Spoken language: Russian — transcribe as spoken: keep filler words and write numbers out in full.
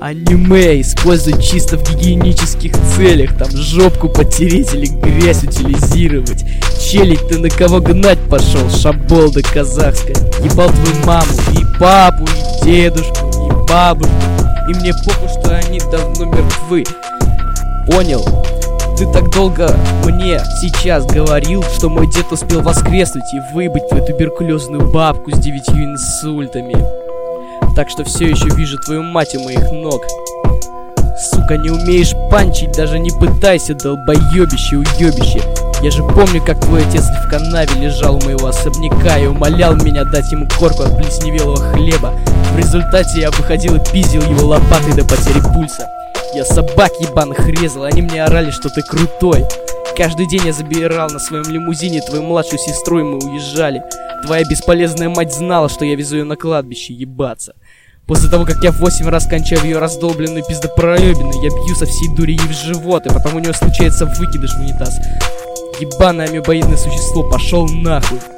Аниме используют чисто в гигиенических целях. Там жопку потереть или грязь утилизировать. Челить, ты на кого гнать пошел, шаболда казахская? Ебал твою маму, и папу, и дедушку, и бабушку. И мне похуй, что они давно мертвы. Понял? Ты так долго мне сейчас говорил, что мой дед успел воскреснуть и выбыть твою туберкулезную бабку с девятью инсультами. Так что все еще вижу твою мать у моих ног. Сука, не умеешь панчить, даже не пытайся, долбоебище, уебище. Я же помню, как твой отец в канаве лежал у моего особняка и умолял меня дать ему корку от плесневелого хлеба. В результате я выходил и пиздил его лопатой до потери пульса. Я собак ебаных резал, они мне орали, что ты крутой. Каждый день я забирал на своем лимузине твою младшую сестру, и мы уезжали. Твоя бесполезная мать знала, что я везу ее на кладбище ебаться. После того, как я в восемь раз кончаю ее раздолбленную пиздопроебину, я бью со всей дури ей в живот, и потом у нее случается выкидыш в унитаз. Ебаное амебоидное существо, пошел нахуй.